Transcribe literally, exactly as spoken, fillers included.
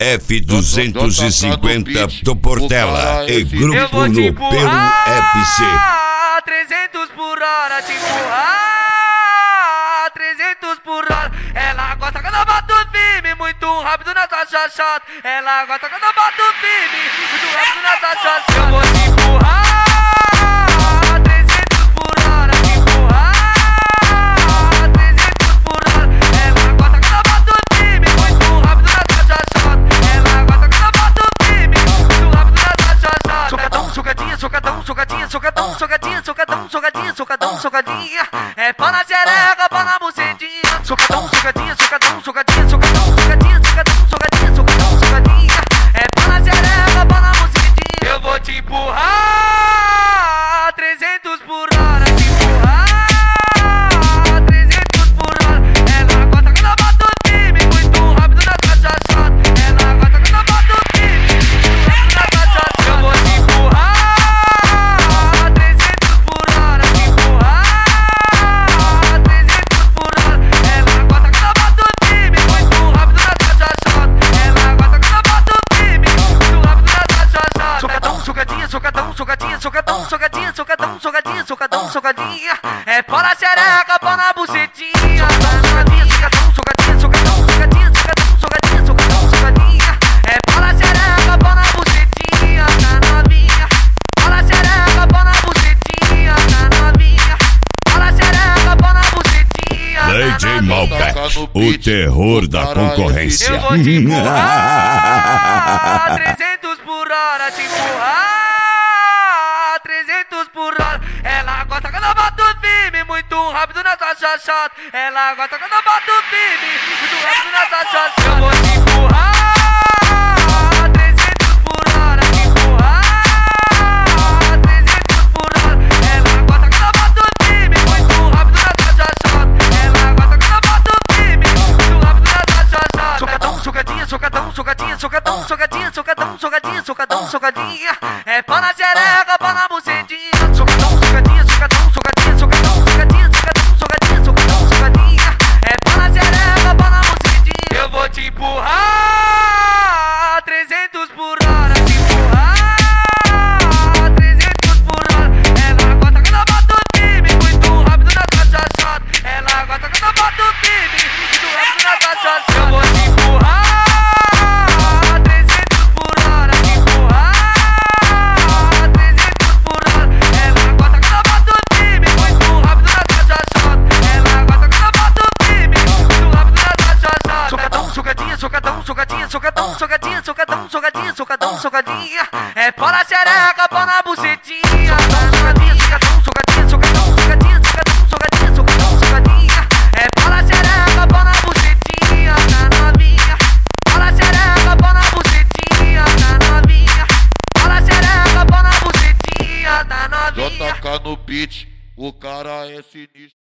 F duzentos e cinquenta do Portela e Grupo no Peru F C. trezentos por hora, te empurrar, trezentos por hora. Ela gosta quando eu bato firme, muito rápido nessa chachata. Ela gosta quando eu bato firme, muito rápido nessa chachata. Eu vou te empurrar, trezentos por hora, te empurrar, trezentos por hora. Ela gosta quando eu bato firme, muito rápido nessa chachata. Ela gosta quando eu bato firme, muito rápido nessa chachata. Socadão, socadinha, socadão, socadinha, socadão, socadinha, socadão, socadinha, socadão, socadinha. É pau na xereca, pau na bucetinha. Socadão, socadinha, socadão, socadinha, socadão, socadinha, socadão, socadinha, socadão, socadinha. É pau na xereca, pau na bucetinha. Eu vou te empurrar, trezentos por hora, te empurrar, trezentos por hora. Ela gosta quando eu bato firme, muito rápido nessa chachata. Ela gosta quando eu bato firme, muito rápido nessa chachata. Eu vou te empurrar, trezentos por hora, te empurrar, trezentos por hora. Ela gosta quando eu bato firme, muito rápido nessa chachata. Ela gosta quando eu bato firme, muito rápido nessa chachata. Socadão, socadinha, socadão, socadinha, socadão, socadinha, socadão, socadinha, socadão, socadinha. É pau na xereca, pau na bucetinha. Socadinha, socadão, socadinha, socadão, socadinha, socadão, socadinha, socadão, socadinha. É pau na xereca, pau na bucetinha, tá novinha. Pau na xereca, pau na bucetinha, tá novinha. Pau na xereca, pau na bucetinha, D J Malbec, o terror da concorrência. Eu vou te empurrar, trezentos por hora, te empurrar, trezentos por hora. Ela gosta quando eu bato firme, muito rápido nessa chachata. Ela gosta quando eu bato firme, muito rápido nessa chachata. Eu vou te empurrar, trezentos por hora, te empurrar, trezentos por hora. Ela gosta quando eu bato firme, muito rápido nessa chachata. Ela gosta quando eu bato firme, muito rápido nessa chachata. Socadão, socadinha, socadão, socadinha, socadão, socadinha, socadão, socadinha, socadão, socadinha. É pau na xereca, pau na bucetinha. Socadão, socadinha, socadão, socadinha, socadão, socadinha, socadão, socadinha, socadão, socadinha. É pau na xereca, pau na bucetinha. Eu vou te empurrar, trezentos por hora, te empurrar, trezentos por hora. Ela gosta quando eu bato firme, muito rápido nessa chachata. Ela gosta quando eu bato firme, muito rápido nessa chachata. Eu vou te empurrar, trezentos por hora, te empurrar, trezentos por hora. Ela gosta quando eu bato firme, muito rápido nessa chachata. Ela gosta quando eu bato firme, muito rápido nessa chachata. Socadão, socadinha, socadão, socadinha, socadão, socadinha, socadão, socadinha, socadão, socadinha. É pau na xereca, pau na bucetinha. Socadinha, socadão, socadinha, socadão, socadinha, socadão, socadinha, socadão, socadinha. É pau na xereca, pau na bucetinha, tá novinha. Pau na xereca, pau na bucetinha, tá novinha. Pau na xereca, pau na bucetinha, tá novinha. J K no beat, o cara é sinistro.